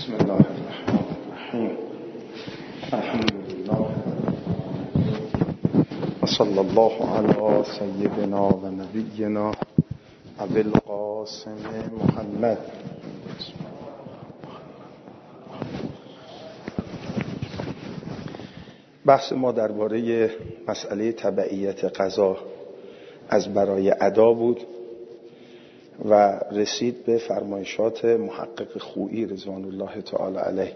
بسم الله الرحمن الرحیم. الحمد لله و صلی الله علی سیدنا و نبینا ابی القاسم محمد. بحث ما درباره مسئله تبعیت قضا از برای ادا بود و رسید به فرمایشات محقق خویی رضوان الله تعالی علیه.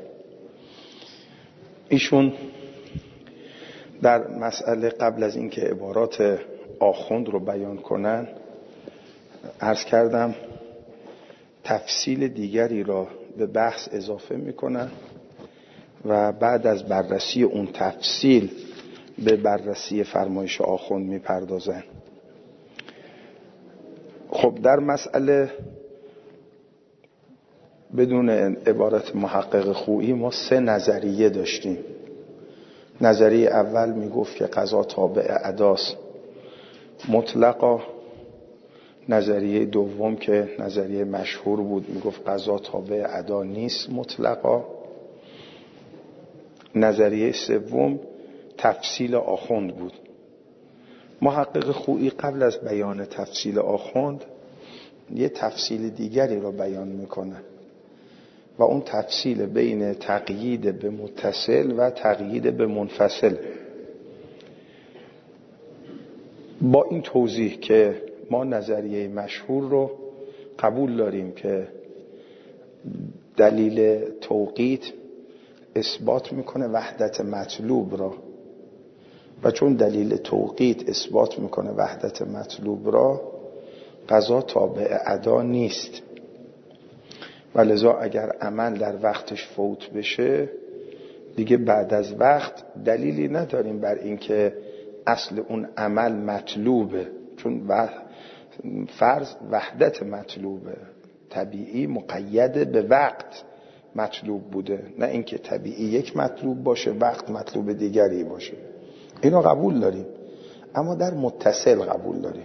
ایشون در مسئله قبل از اینکه عبارات آخوند رو بیان کنن عرض کردم تفصیل دیگری را به بحث اضافه میکنن و بعد از بررسی اون تفصیل به بررسی فرمایش آخوند میپردازن. خب در مسئله بدون عبارت محقق خویی ما 3 نظریه داشتیم. نظریه اول میگفت که قضا تابع اداست مطلقا. نظریه دوم که نظریه مشهور بود میگفت قضا تابع ادا نیست مطلقا. نظریه سوم تفصیل آخوند بود. محقق خویی قبل از بیان تفصیل آخوند یه تفصیل دیگری را بیان میکنه و اون تفصیل بین تقیید به متصل و تقیید به منفصل. با این توضیح که ما نظریه مشهور رو قبول داریم که دلیل توقیت اثبات میکنه وحدت مطلوب را و چون دلیل توقیت اثبات میکنه وحدت مطلوب را قضا تابع ادا نیست و لذا اگر عمل در وقتش فوت بشه دیگه بعد از وقت دلیلی نداریم بر اینکه اصل اون عمل مطلوبه، چون فرض وحدت مطلوبه، طبیعی مقید به وقت مطلوب بوده، نه اینکه طبیعی یک مطلوب باشه وقت مطلوب دیگری باشه. اینو قبول داریم اما در متصل قبول داریم.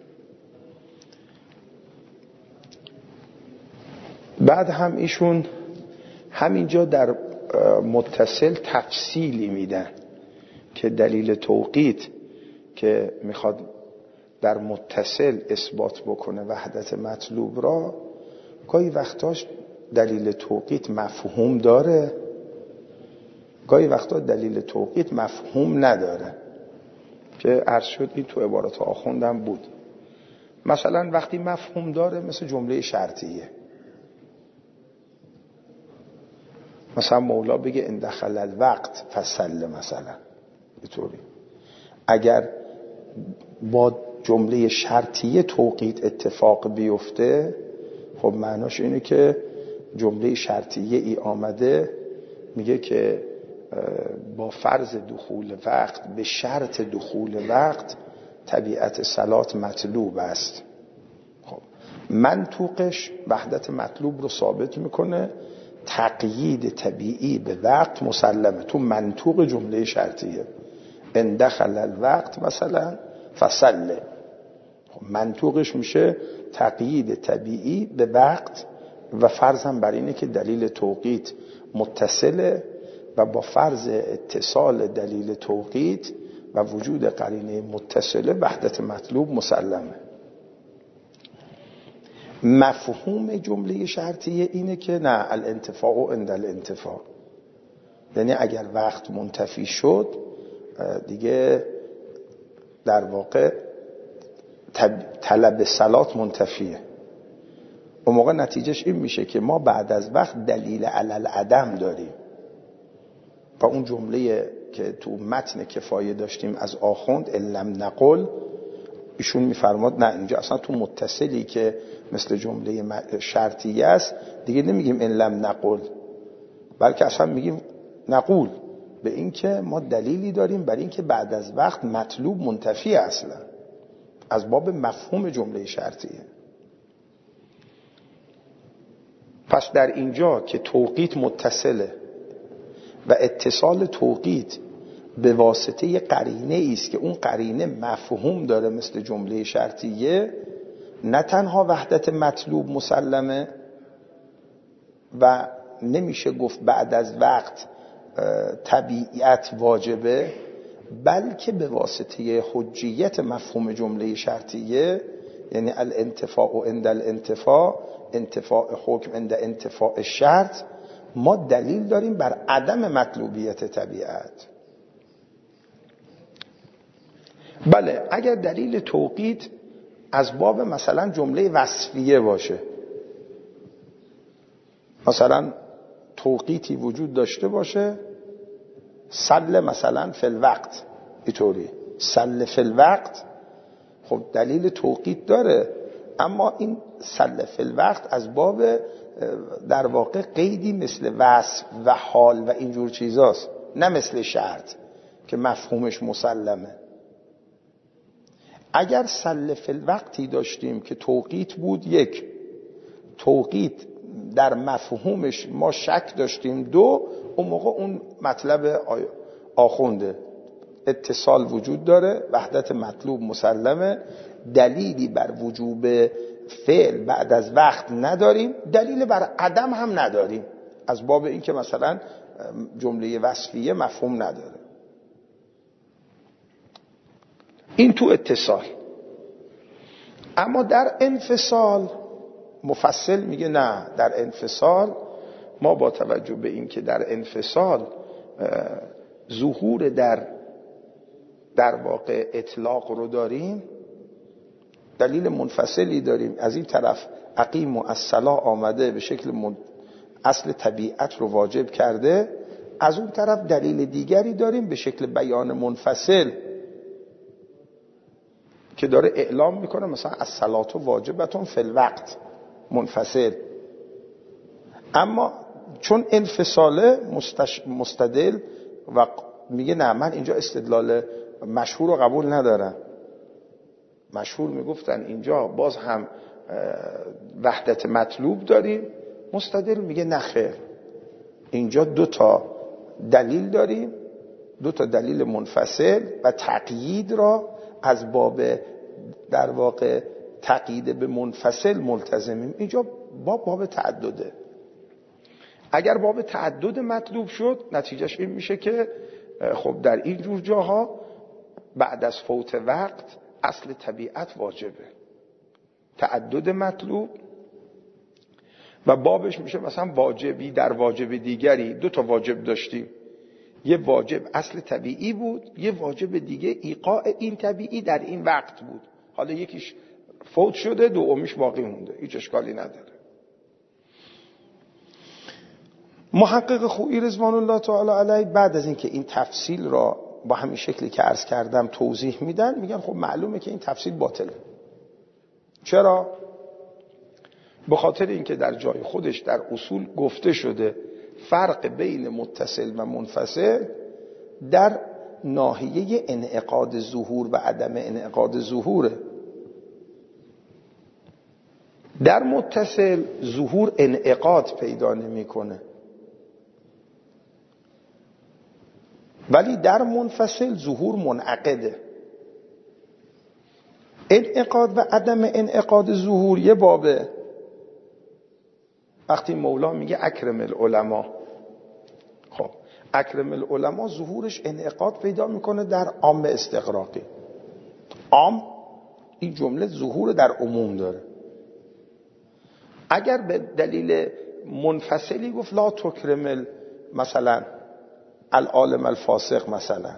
بعد هم ایشون همینجا در متصل تفصیلی میدن که دلیل توقیت که میخواد در متصل اثبات بکنه وحدت مطلوب را گاهی وقتاش دلیل توقیت مفهوم داره، گاهی وقتا دلیل توقیت مفهوم نداره که عرض شد این تو عبارات آخوندم بود. مثلا وقتی مفهوم داره مثل جمله شرطیه، مثلا مولا بگه ان دخل الوقت فصل، مثلا اینطوری. اگر با جمله شرطیه توقیت اتفاق بیفته خب معناش اینه که جمله شرطیه ای آمده میگه که با فرض دخول وقت به شرط دخول وقت طبیعت صلات مطلوب است. خب منطوقش وحدت مطلوب رو ثابت میکنه، تقیید طبیعی به وقت مسلمه تو منطوق جمله شرطیه. ان دخل الوقت مثلا فصل، خب منطوقش میشه تقیید طبیعی به وقت و فرض هم بر اینه که دلیل توقیت متصله و با فرض اتصال دلیل توقیت و وجود قرینه متصله وحدت مطلوب مسلمه. مفهوم جمله شرطیه اینه که نه الانتفاع عند الانتفاع، یعنی اگر وقت منتفی شد دیگه در واقع طلب صلات منتفیه. اون موقع نتیجهش این میشه که ما بعد از وقت دلیل علی العدم داریم و اون جمله که تو متن کفایه داشتیم از آخوند ان لم نقل، ایشون میفرماد نه اینجا اصلا تو متصلی که مثل جمله شرطیه است دیگه نمیگیم ان لم نقل بلکه اصلا میگیم نقول، به این که ما دلیلی داریم بر این که بعد از وقت مطلوب منتفی اصلا از باب مفهوم جمله شرطیه. پس در اینجا که توقیت متصله و اتصال توقیت به واسطه قرینه است که اون قرینه مفهوم داره مثل جمله شرطیه، نه تنها وحدت مطلوب مسلمه و نمیشه گفت بعد از وقت طبیعت واجبه، بلکه به واسطه حجیت مفهوم جمله شرطیه، یعنی الانتفاع عند الانتفاع، انتفاع حکم عند انتفاع شرط، ما دلیل داریم بر عدم مطلوبیت طبیعت. بله، اگر دلیل توقیت از باب مثلا جمله وصفیه باشه، مثلا توقیتی وجود داشته باشه، سل مثلا فی الوقت، اینطوری سل فی الوقت، خب دلیل توقیت داره، اما این سل فی الوقت از باب در واقع قیدی مثل وصف و حال و اینجور چیزاست، نه مثل شرط که مفهومش مسلمه. اگر سل فی الوقتی داشتیم که توقیت بود، یک، توقیت در مفهومش ما شک داشتیم، دو، اون موقع اون مطلب آخونده، اتصال وجود داره، وحدت مطلوب مسلمه، دلیلی بر وجوب فعل بعد از وقت نداریم، دلیل بر عدم هم نداریم، از باب این که مثلا جمله وصفیه مفهوم نداره. این تو اتصال. اما در انفصال مفصل میگه نه، در انفصال ما با توجه به این که در انفصال ظهور در واقع اطلاق رو داریم، دلیل منفصلی داریم، از این طرف اقیم و الصلاة آمده به شکل اصل طبیعت رو واجب کرده، از اون طرف دلیل دیگری داریم به شکل بیان منفصل که داره اعلام میکنه مثلا الصلاة واجبتون فی الوقت، منفصل. اما چون انفصاله مستدل و میگه نه، من اینجا استدلال مشهور رو قبول ندارم. مشهور میگفتن اینجا باز هم وحدت مطلوب داریم، مستدل میگه نه خیر، اینجا دو تا دلیل داریم، دو تا دلیل منفصل و تقیید را از باب در واقع تقیید به منفصل ملتزمیم. اینجا باب تعدده. اگر باب تعدد مطلوب شد، نتیجهش این میشه که خب در این جور جاها بعد از فوت وقت اصل طبیعت واجبه، تعدد مطلوب، و بابش میشه مثلا واجبی در واجب دیگری. دو تا واجب داشتیم، یه واجب اصل طبیعی بود، یه واجب دیگه ایقاع این طبیعی در این وقت بود، حالا یکیش فوت شده، دومیش باقی مونده، هیچ اشکالی نداره. محقق خویی رضوان الله تعالی علیه بعد از اینکه این تفصیل را با همین شکلی که عرض کردم توضیح میدن، میگن خب معلومه که این تفصیل باطله. چرا؟ به خاطر اینکه در جای خودش در اصول گفته شده فرق بین متصل و منفصل در ناحیه انعقاد ظهور و عدم انعقاد ظهوره. در متصل ظهور انعقاد پیدا نمیکنه، ولی در منفصل ظهور منعقده. انعقاد و عدم انعقاد ظهور یه بابه. وقتی مولا میگه اکرم العلماء، خب اکرم العلماء ظهورش انعقاد پیدا میکنه در عام استغراقی. عام این جمله ظهور در عموم داره. اگر به دلیل منفصلی گفت لا تکرم مثلا العالم الفاسق، مثلا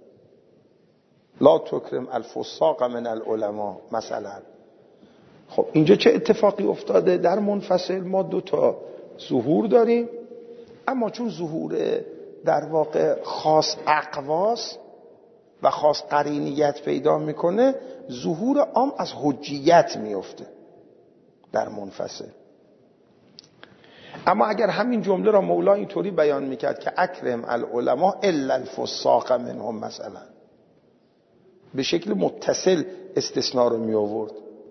لا تکرم الفساق من العلماء مثلا، خب اینجا چه اتفاقی افتاده؟ در منفصل ما دو تا ظهور داریم، اما چون ظهور در واقع خاص اقواس و خاص قرینیت پیدا میکنه، ظهور عام از حجیت میفته در منفصل. اما اگر همین جمله را مولا اینطوری بیان میکرد که اکرم العلماء الا الفساق منهم مثلا، به شکل متصل استثناء رو می آورد.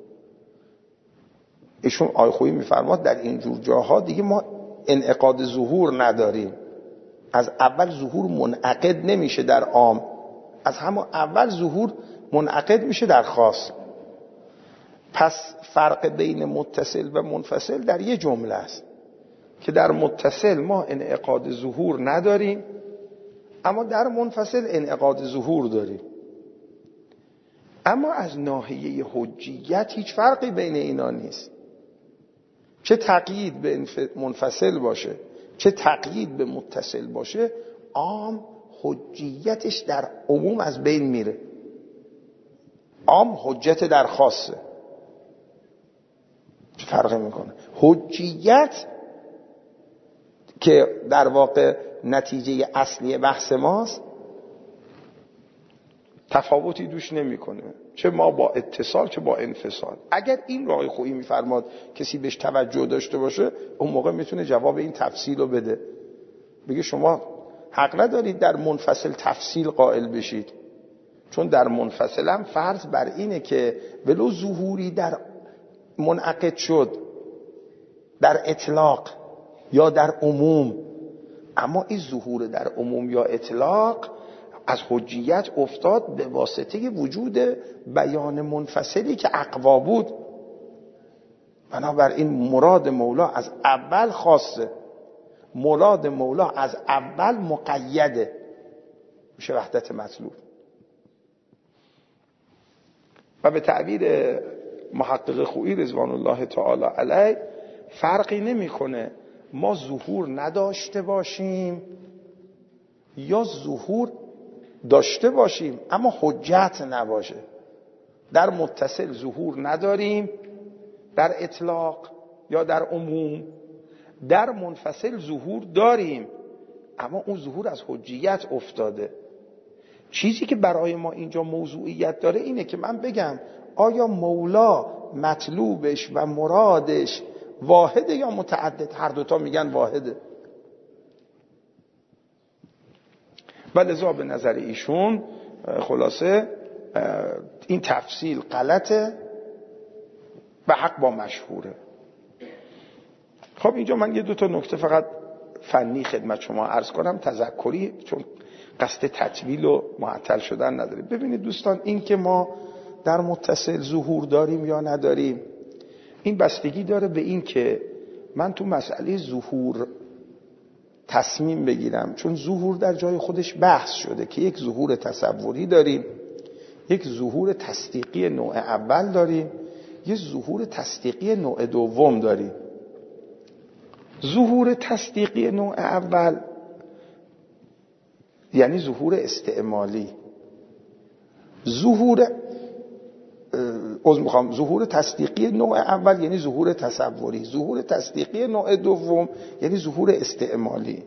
ایشون آیه خویی میفرماد در این جور جاها دیگه ما انعقاد ظهور نداریم، از اول ظهور منعقد نمیشه در عام، از همون اول ظهور منعقد میشه در خاص. پس فرق بین متصل و منفصل در یه جمله است که در متصل ما انعقاد ظهور نداریم، اما در منفصل انعقاد ظهور داریم. اما از ناحیه حجیت هیچ فرقی بین اینا نیست. چه تقیید به منفصل باشه چه تقیید به متصل باشه، عام حجیتش در عموم از بین میره. عام حجت در خاصه. چه فرقی میکنه؟ حجیت که در واقع نتیجه اصلی بحث ماست تفاوتی دوش نمیکنه، چه ما با اتصال چه با انفصال. اگر این راه خویی میفرماد کسی بهش توجه داشته باشه، اون موقع میتونه جواب این تفصیل رو بده، بگه شما حق ندارید در منفصل تفصیل قائل بشید، چون در منفصل هم فرض بر اینه که ولو ظهوری در منعقد شد در اطلاق یا در عموم، اما این ظهور در عموم یا اطلاق از حجیت افتاد به واسطه وجود بیان منفصلی که اقوا بود. بنابراین مراد مولا از اول خاصه، مراد مولا از اول مقیده، میشه وحدت مطلوب. و به تعبیر محقق خویی رضوان الله تعالی علیه فرقی نمیکنه ما ظهور نداشته باشیم یا ظهور داشته باشیم اما حجت نباشه. در متصل ظهور نداریم در اطلاق یا در عموم، در منفصل ظهور داریم اما اون ظهور از حجیت افتاده. چیزی که برای ما اینجا موضوعیت داره اینه که من بگم آیا مولا مطلوبش و مرادش واحده یا متعدد؟ هر دوتا میگن واحده. و لذا به نظر ایشون خلاصه این تفصیل غلطه و حق با مشهوره. خب اینجا من یه دو تا نکته فقط فنی خدمت شما عرض کنم، تذکری، چون قصد تطویل و معطل شدن نداریم. ببینید دوستان، این که ما در متصل ظهور داریم یا نداریم این بستگی داره به این که من تو مسئله ظهور تصمیم بگیرم، چون ظهور در جای خودش بحث شده که یک ظهور تصوری داریم، یک ظهور تصدیقی نوع اول داریم، یک ظهور تصدیقی نوع دوم داریم. ظهور تصدیقی نوع اول یعنی ظهور استعمالی، ظهور تصدیقی نوع اول یعنی ظهور تصوری، ظهور تصدیقی نوع دوم یعنی ظهور استعمالی،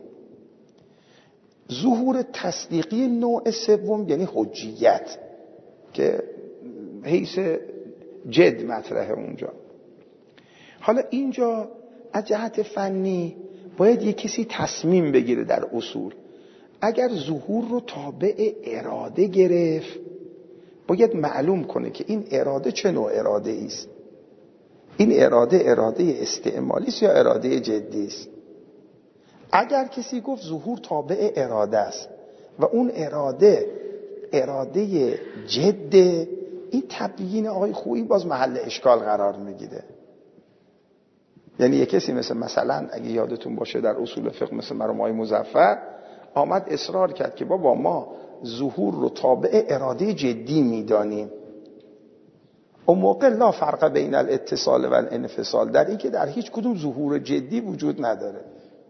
ظهور تصدیقی نوع سوم یعنی حجیت که حیث جد مطرحه اونجا. حالا اینجا از جهت فنی باید یک کسی تصمیم بگیره در اصول. اگر ظهور رو تابع اراده گرفت باید معلوم کنه که این اراده چه نوع اراده است. این اراده استعمالی است یا اراده جدی است. اگر کسی گفت ظهور تابع اراده است و اون اراده جد، این تبیین آقای خویی باز محل اشکال قرار میگیره. یعنی یک کسی مثلا اگه یادتون باشه در اصول فقه مثل مرحوم آقای مظفر آمد اصرار کرد که بابا ما ظهور رو تابع اراده جدی میدانیم، اون موقع لا فرق بین الاتصال و الانفصال، در این که در هیچ کدوم ظهور جدی وجود نداره.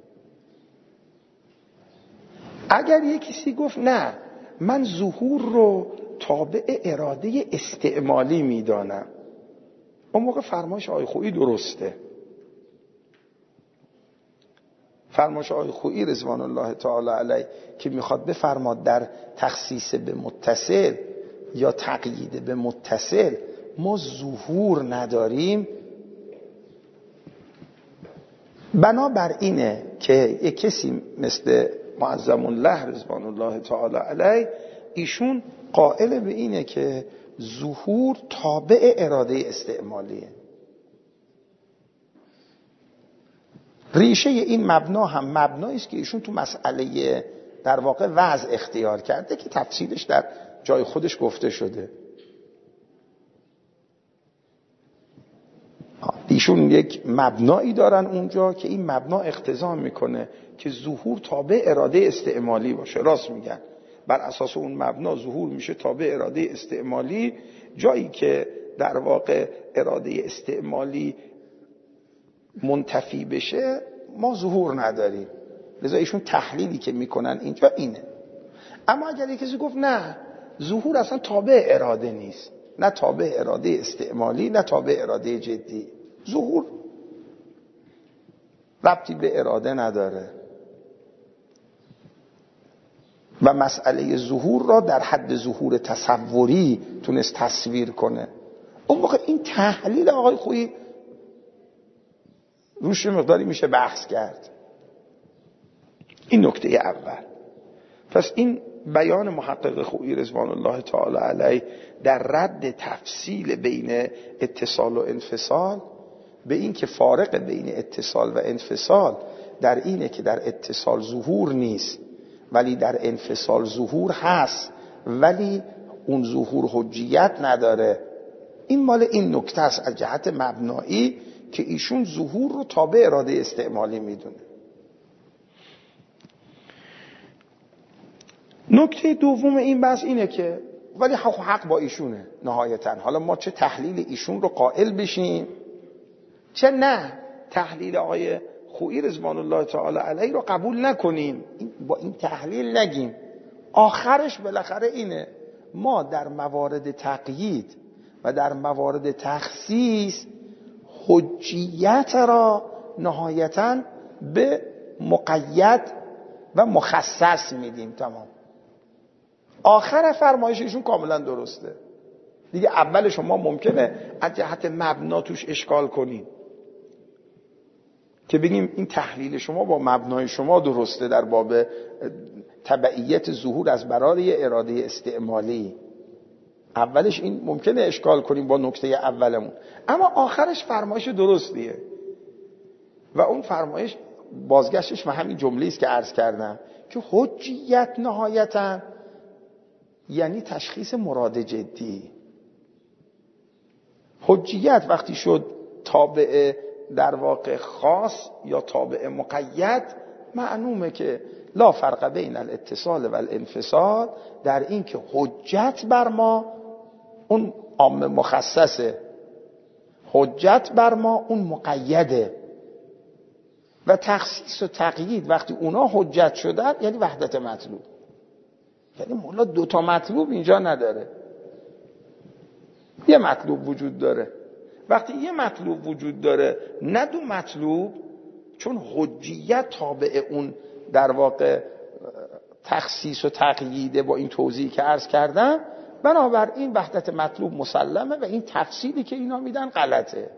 اگر یک کسی گفت نه من ظهور رو تابع اراده استعمالی میدانم، اون موقع فرمایش آقای خویی درسته. فرمایش آقای خویی رضوان الله تعالی علیه که میخواد بفرماد در تخصیص به متصل یا تقیید به متصل ما ظهور نداریم، بنابر اینه که یک کسی مثل معظم الله رضوان الله تعالی علیه ایشون قائل به اینه که ظهور تابع اراده استعمالیه. ریشه این مبنا هم مبنایی است که ایشون تو مسئله در واقع وضع اختیار کرده که تفصیلش در جای خودش گفته شده. ایشون یک مبنایی دارن اونجا که این مبنا اقتضا میکنه که ظهور تابع اراده استعمالی باشه. راست میگن، بر اساس اون مبنا ظهور میشه تابع اراده استعمالی. جایی که در واقع اراده استعمالی منتفی بشه ما ظهور نداریم. لذا ایشون تحلیلی که میکنن اینجا اینه. اما اگر کسی گفت نه، ظهور اصلا تابع اراده نیست، نه تابع اراده استعمالی نه تابع اراده جدی، ظهور ربطی به اراده نداره و مسئله ظهور را در حد ظهور تصوری تونست تصویر کنه، اون موقع این تحلیل آقای خویی روش مقداری میشه بحث کرد. این نکته اول. پس این بیان محقق خویی رضوان الله تعالی علیه در رد تفصیل بین اتصال و انفصال به این که فارق بین اتصال و انفصال در اینه که در اتصال ظهور نیست ولی در انفصال ظهور هست، ولی اون ظهور حجیت نداره. این مال این نکته است از جهت مبنایی که ایشون ظهور رو تابع اراده استعمالی میدونه. نکته دوم این بحث اینه که ولی حق با ایشونه نهایتاً. حالا ما چه تحلیل ایشون رو قائل بشیم چه نه تحلیل آقای خویی رضوان الله تعالی علیه رو قبول نکنیم، با این تحلیل نگیم. آخرش بالاخره اینه، ما در موارد تقیید و در موارد تخصیص حجیت را نهایتاً به مقید و مخصص میدیم. تمام. آخر فرمایششون کاملا درسته دیگه. اول شما ممکنه از جهت مبنا توش اشکال کنیم که بگیم این تحلیل شما با مبنای شما درسته در باب تبعیت ظهور از برای اراده استعمالی. اولش این ممکنه اشکال کنیم با نکته اولمون، اما آخرش فرمایش درستیه و اون فرمایش بازگشتش به همین جمله است که عرض کردم که حجیت نهایتاً یعنی تشخیص مراد جدی. حجیت وقتی شد تابع در واقع خاص یا تابع مقید، معلومه که لا فرق بین الاتصال و الانفصال در این که حجت بر ما اون عام مخصصه، حجت بر ما اون مقیده و تخصیص و تقیید وقتی اونا حجت شدن یعنی وحدت مطلوب. یعنی مولا دوتا مطلوب اینجا نداره، یه مطلوب وجود داره. وقتی یه مطلوب وجود داره نه دو مطلوب، چون حجیت تابع اون در واقع تخصیص و تقییده با این توضیحی که عرض کردم، بنابراین وحدت مطلوب مسلمه و این تفصیلی که اینا میدن غلطه.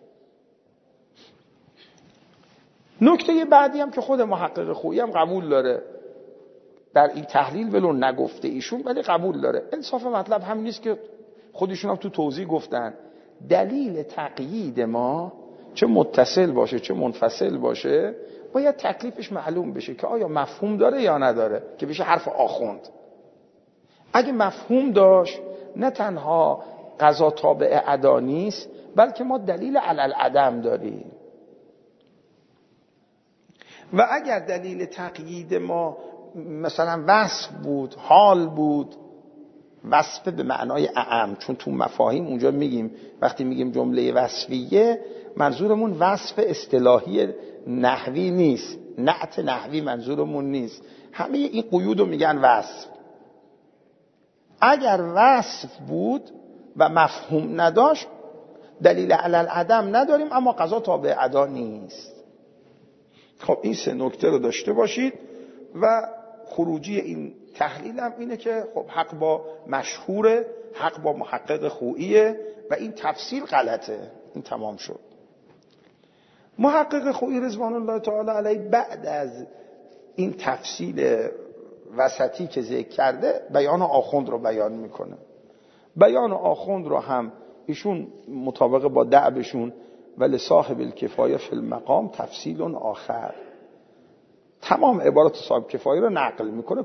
نکته بعدی هم که خود محقق خویی هم قبول داره در این تحلیل، ولو نگفته ایشون ولی قبول داره. انصاف مطلب هم نیست که خودشون هم تو توضیح گفتن دلیل تقیید ما چه متصل باشه چه منفصل باشه باید تکلیفش معلوم بشه که آیا مفهوم داره یا نداره، که بشه حرف آخوند. اگه مفهوم داشت نه تنها قضا تابع عدا نیست بلکه ما دلیل علل عدم داریم. و اگر دلیل تقیید ما مثلا وصف بود، حال بود، وصف به معنای اعم، چون تو مفاهیم اونجا میگیم وقتی میگیم جمله وصفیه منظورمون وصف اصطلاحی نحوی نیست، نعت نحوی منظورمون نیست، همه این قیود رو میگن وصف. اگر وصف بود و مفهوم نداشت دلیل علل عدم نداریم، اما قضا تابع عدا نیست. خب این سه نکته رو داشته باشید و خروجی این تحلیل هم اینه که خب حق با مشهوره، حق با محقق خوییه و این تفسیر غلطه. این تمام شد. محقق خویی رضوان الله تعالی علیه بعد از این تفصیل وسطی که ذکر کرده بیان آخوند رو بیان میکنه. بیان آخوند رو هم ایشون مطابق با دعبشون ولی صاحب الکفایه فی المقام تفصیل آخر، تمام عبارات صاحب کفایه رو نقل میکنه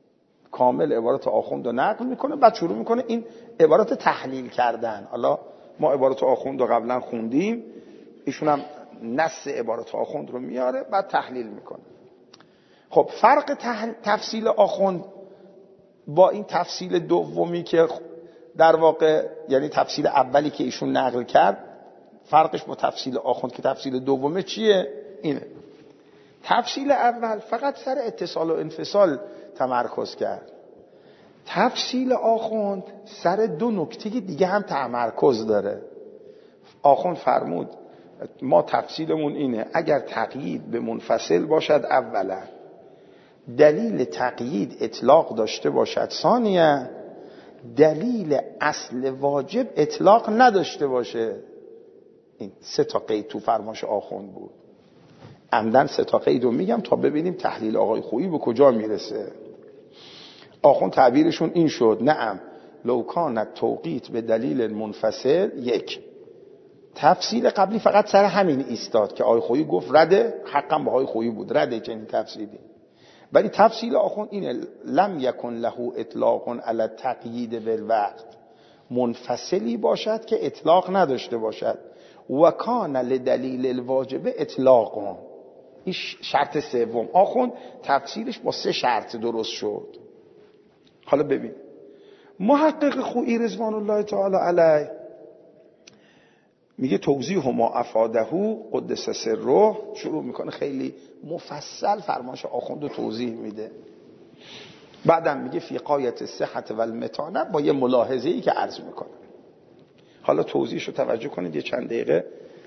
کامل عبارات آخوند رو نقل میکنه، بعد شروع میکنه این عبارات تحلیل کردن. حالا ما عبارت آخوند رو قبلا خوندیم، ایشون هم نص عبارت آخوند رو میاره بعد تحلیل میکنه. خب فرق تفصیل آخوند با این تفصیل دومی که در واقع یعنی تفصیل اولی که ایشون نقل کرد، فرقش با تفصیل آخوند که تفصیل دومه چیه؟ اینه. تفصیل اول فقط سر اتصال و انفصال تمرکز کرد. تفصیل آخوند سر دو نکته دیگه هم تمرکز داره. آخوند فرمود ما تفصیلمون اینه اگر تقیید به منفصل باشد اولا، دلیل تقیید اطلاق داشته باشد ثانیا، دلیل اصل واجب اطلاق نداشته باشه. این 3 تا قید تو فرماش آخوند بود. عمدن 3 تا قید رو میگم تا ببینیم تحلیل آقای خویی به کجا میرسه. آخوند تعبیرشون این شد نعم لو کان توقیت به دلیل منفصل. یک، تفصیل قبلی فقط سر همین ایستاد که آقای خویی گفت رده، حقا با آقای خویی بود رده چنین تفصیلی. ولی تفصیل آخوند اینه لم یکن له اطلاق علی التقیید بالوقت، منفصلی باشد که اطلاق نداشته باشد. و کان لدلیل الواجب اطلاق. این شرط سوم. آخوند تفصیلش با 3 شرط درست شد. حالا ببین محقق خویی رضوان الله تعالی علیه میگه توضیح ما افاده قدس سره، شروع میکنه خیلی مفصل فرماش آخوند رو توضیح میده. بعدم میگه فی غایت الصحة والمتانه با یه ملاحظه‌ای که عرض میکنه. حالا توضیحش رو توجه کنید یه چند دقیقه.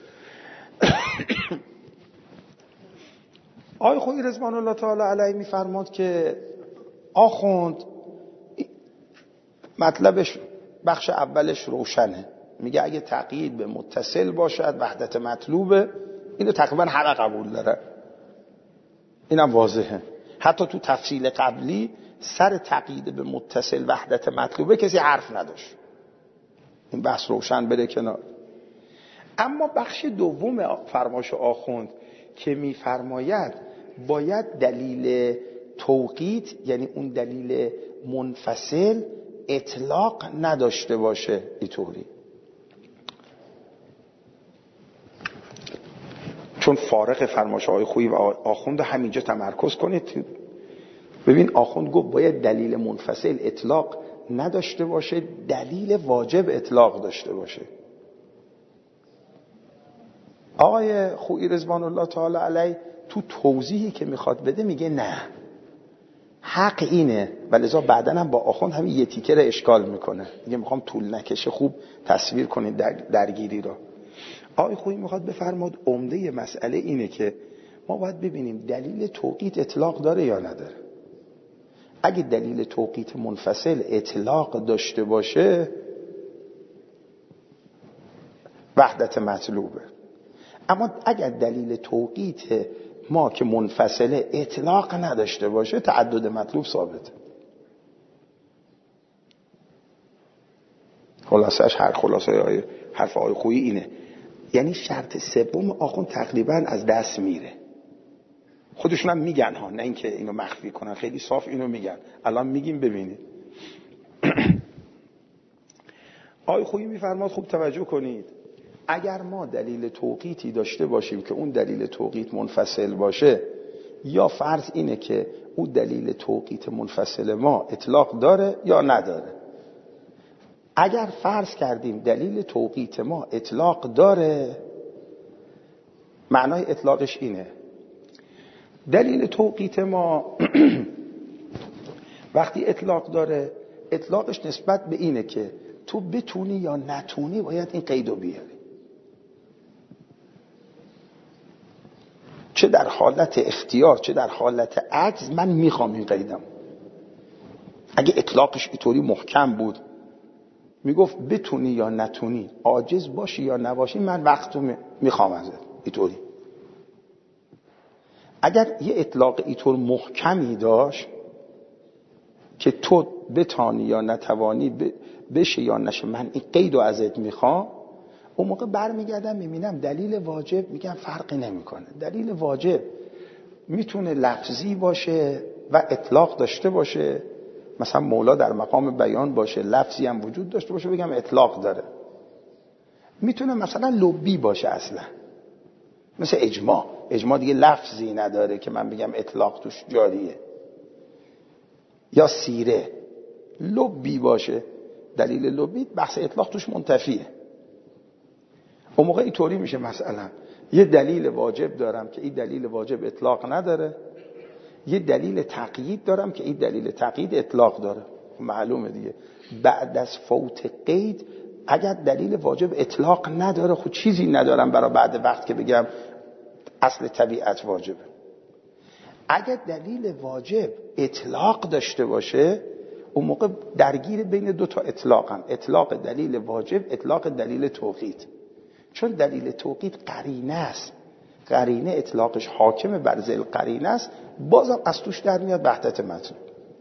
آقای خویی رضوان الله تعالی علیه میفرماد که آخوند مطلبش بخش اولش روشنه، میگه اگه تقیید به متصل باشد وحدت مطلوبه، اینو تقریبا همه قبول داره، اینم واضحه. حتی تو تفصیل قبلی سر تقیید به متصل وحدت مطلوبه کسی حرف نداشت، این بحث روشن بره کنار. اما بخش دوم فرماش آخوند که میفرماید باید دلیل توقیت یعنی اون دلیل منفصل اطلاق نداشته باشه. اینطوری چون فارق فرماش آقای خویی و آخوند همینجا تمرکز کنید. ببین آخوند گفت باید دلیل منفصل اطلاق نداشته باشه، دلیل واجب اطلاق داشته باشه. آقای خویی رضوان الله تعالی علیه تو توضیحی که میخواد بده میگه نه حق اینه، ولذا بعدن هم با آخوند همین یه تیکه رو اشکال میکنه. میگه میخوام طول نکشه خوب تصویر کنید درگیری رو. آقای خویی میخواد بفرماد عمده مسئله اینه که ما باید ببینیم دلیل توقیت اطلاق داره یا نداره. اگه دلیل توقیت منفصل اطلاق داشته باشه وحدت مطلوبه. اما اگر دلیل توقیت ما که منفصله اطلاق نداشته باشه تعدد مطلوب ثابته. خلاصش حرف آقای خویی اینه. یعنی شرط سوم آخوند تقریبا از دست میره. خودشون هم میگن ها، نه اینکه اینو مخفی کنن، خیلی صاف اینو میگن. الان میگیم ببینید. آقای خویی میفرماد خوب توجه کنید، اگر ما دلیل توقیتی داشته باشیم که اون دلیل توقیت منفصل باشه، یا فرض اینه که اون دلیل توقیت منفصل ما اطلاق داره یا نداره. اگر فرض کردیم دلیل توقیت ما اطلاق داره، معنای اطلاقش اینه دلیل توقیت ما وقتی اطلاق داره اطلاقش نسبت به اینه که تو بتونی یا نتونی باید این قیدو بیاری، چه در حالت اختیار چه در حالت عجز من میخوام این قیدم. اگه اطلاقش اینطوری محکم بود میگفت بتونی یا نتونی، عاجز باشی یا نباشی، من وقتو میخوام ازت اینطوری. اگر یه اطلاق اینطور محکمی داشت که تو بتانی یا نتوانی، بشه یا نشه، من این قیدو ازت میخوام، اون موقع برمیگردم میبینم دلیل واجب میگم فرقی نمیکنه. دلیل واجب میتونه لفظی باشه و اطلاق داشته باشه، مثلا مولا در مقام بیان باشه لفظی هم وجود داشته باشه بگم اطلاق داره. میتونه مثلا لبی باشه اصلا، مثل اجماع دیگه لفظی نداره که من بگم اطلاق توش جاریه. یا سیره لبی باشه، دلیل لبی، بحث اطلاق توش منتفیه. اون موقع اینطوری میشه مثلا یه دلیل واجب دارم که این دلیل واجب اطلاق نداره، یه دلیل تقیید دارم که این دلیل تقیید اطلاق داره. معلومه دیگه بعد از فوت قید اگر دلیل واجب اطلاق نداره خود چیزی ندارم برای بعد وقت که بگم اصل طبیعت واجبه. اگر دلیل واجب اطلاق داشته باشه اون موقع درگیر بین دو تا اطلاقن، اطلاق دلیل واجب، اطلاق دلیل توقید. چون دلیل توقید قرینه است، قرینه اطلاقش حاکم بر ذیل قرینه است، بازم از توش در میاد وحدت مطلوب.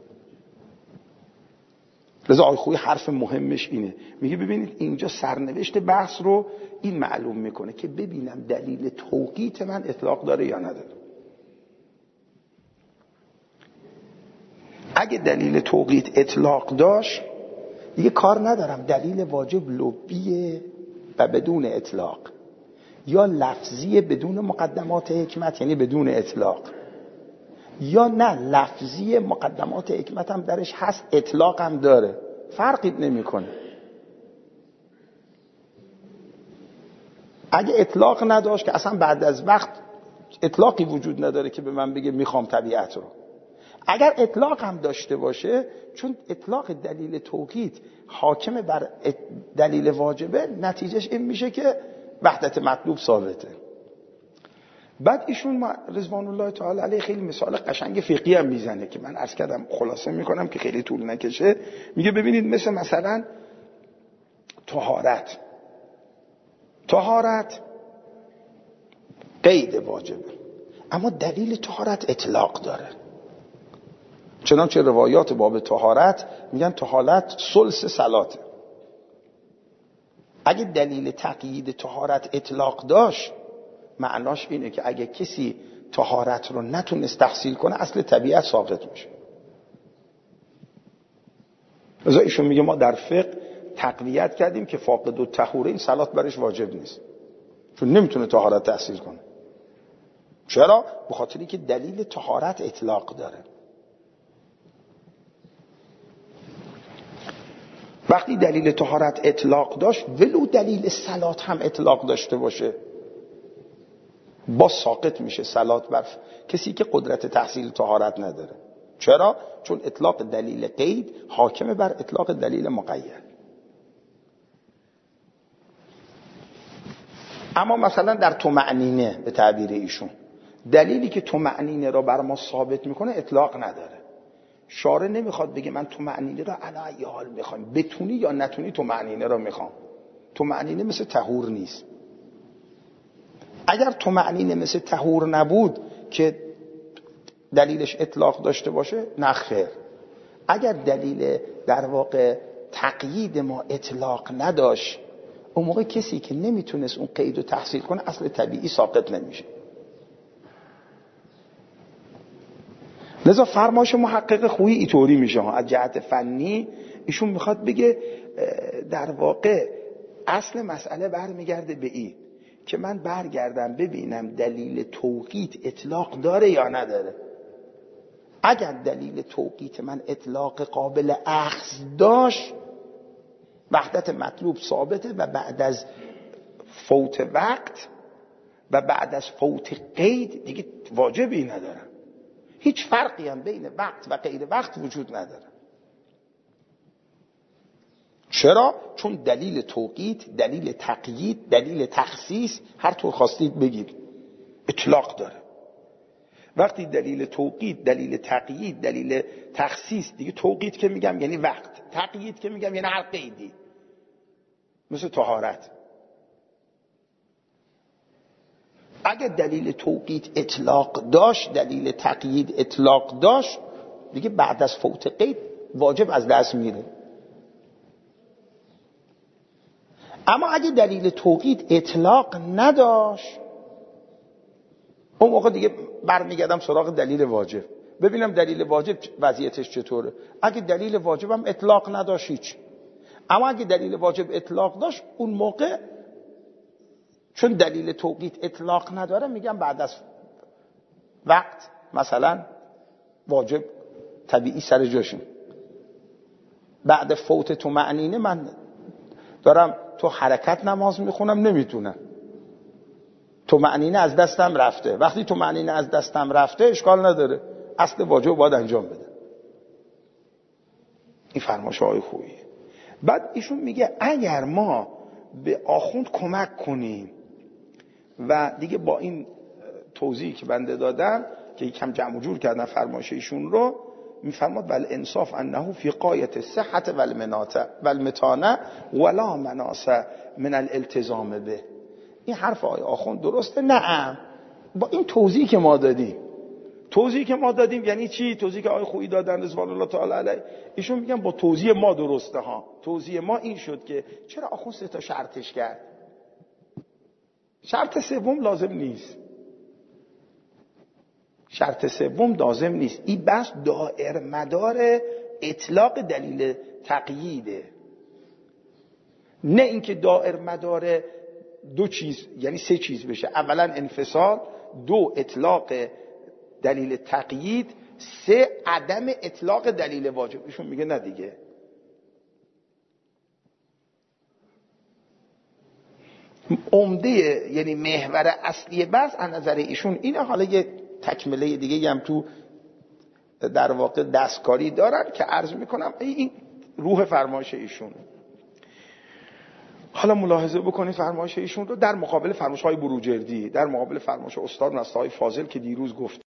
لذا آقای خویی حرف مهمش اینه، میگه ببینید اینجا سرنوشت بحث رو این معلوم میکنه که ببینم دلیل توقیت من اطلاق داره یا نداره. اگه دلیل توقیت اطلاق داشت دیگه کار ندارم دلیل واجب لبیه و بدون اطلاق، یا لفظیه بدون مقدمات حکمت یعنی بدون اطلاق، یا نه لفظی مقدمات حکمت هم درش هست اطلاق هم داره، فرقی نمیکنه. اگه اطلاق نداشت که اصلا بعد از وقت اطلاقی وجود نداره که به من بگه میخوام طبیعت رو. اگر اطلاق هم داشته باشه چون اطلاق دلیل توقید حاکم بر دلیل واجبه، نتیجهش این میشه که وحدت مطلوب ثابته. بعد ایشون رضوان الله تعالی علیه خیلی مثال قشنگ فقهی هم میزنه که من عرض کردم خلاصه میکنم که خیلی طول نکشه. میگه ببینید مثلا طهارت قید واجبه اما دلیل طهارت اطلاق داره. چنانچه روایات باب طهارت میگن طهارت ثلث صلاته. اگه دلیل تقیید طهارت اطلاق داشت معناش اینه که اگه کسی طهارت رو نتونست تحصیل کنه اصل طبیعت ساقط میشه. لذا ایشون میگه ما در فقه تقویت کردیم که فاقد الطهورین صلات برش واجب نیست چون نمیتونه طهارت تحصیل کنه. چرا؟ به خاطری که دلیل طهارت اطلاق داره. وقتی دلیل طهارت اطلاق داشت ولو دلیل صلات هم اطلاق داشته باشه با ساقط میشه صلات بر کسی که قدرت تحصیل طهارت نداره. چرا؟ چون اطلاق دلیل قید حاکم بر اطلاق دلیل مقید. اما مثلا در طمأنینه به تعبیر ایشون دلیلی که طمأنینه را بر ما ثابت میکنه اطلاق نداره. شارع نمیخواد بگه من طمأنینه را علی ای حال میخوام، بتونی یا نتونی طمأنینه را میخوام. طمأنینه مثل طهور نیست. اگر طمأنینه مثل طهور نبود که دلیلش اطلاق داشته باشه نخیر. اگر دلیل در واقع تقیید ما اطلاق نداشت اون موقع کسی که نمیتونست اون قید رو تحصیل کنه اصل طبیعی ساقط نمیشه. لذا فرمایش محقق خویی اینطوری میشه از جهت فنی. ایشون میخواد بگه در واقع اصل مسئله برمیگرده به این که من برگردم ببینم دلیل توقیت اطلاق داره یا نداره. اگر دلیل توقیت من اطلاق قابل اخذ داشت وحدت مطلوب ثابته و بعد از فوت وقت و بعد از فوت قید دیگه واجبی نداره. هیچ فرقی هم بین وقت و غیر وقت وجود نداره. چرا؟ چون دلیل توقیت، دلیل تقیید، دلیل تخصیص هر طور خواستید بگید اطلاق داره. وقتی دلیل توقیت، دلیل تقیید، دلیل تخصیص، دیگه توقیت که میگم یعنی وقت، تقیید که میگم یعنی هر قیدی، مثل طهارت. اگه دلیل توقیت اطلاق داشت، دلیل تقیید اطلاق داشت، دیگه بعد از فوت قید واجب از دست میره. اما اگه دلیل توقیت اطلاق نداشت اون موقع دیگه برمیگردم سراغ دلیل واجب ببینم دلیل واجب وضعیتش چطوره. اگه دلیل واجب هم اطلاق نداشت هیچ. اما اگه دلیل واجب اطلاق داشت اون موقع چون دلیل توقیت اطلاق نداره میگم بعد از وقت مثلا واجب طبیعی سر جاشون. بعد فوت طمأنینه من دارم تو حرکت نماز میخونم نمیتونم، طمأنینه از دستم رفته. وقتی طمأنینه از دستم رفته اشکال نداره، اصل واجب باید انجام بده. این فرمایش‌های خوبیه. بعد ایشون میگه اگر ما به آخوند کمک کنیم و دیگه با این توضیحی که بنده دادم که یکم جمع و جور کردن فرمایش ایشون رو، میفرماد ول انصاف انه فی قایت صحت والمتانه ولا مناص من الالتزام به. این حرف آقای آخوند درسته؟ نعم. با این توضیحی که ما دادیم یعنی چی؟ توضیحی که آقای خویی دادن رضوان الله تعالی علیه، ایشون میگن با توضیح ما درسته ها. توضیح ما این شد که چرا آخوند 3 تا شرطش کرد، شرط سوم لازم نیست. این بحث دائر مدار اطلاق دلیل تقییده، نه اینکه دائر مدار 2 چیز یعنی 3 چیز بشه. اولا انفصال، 2 اطلاق دلیل تقیید، 3 عدم اطلاق دلیل واجب. ایشون میگه نه دیگه. عمده یعنی محور اصلی بحث از نظر ایشون اینه. حالا یه تکمله دیگه هم تو در واقع دستکاری دارن که عرض میکنم این روح فرمایش ایشون. حالا ملاحظه بکنید فرمایش ایشون رو در مقابل فرمایش‌های بروجردی، در مقابل فرمایش استاد نصرهای فاضل که دیروز گفت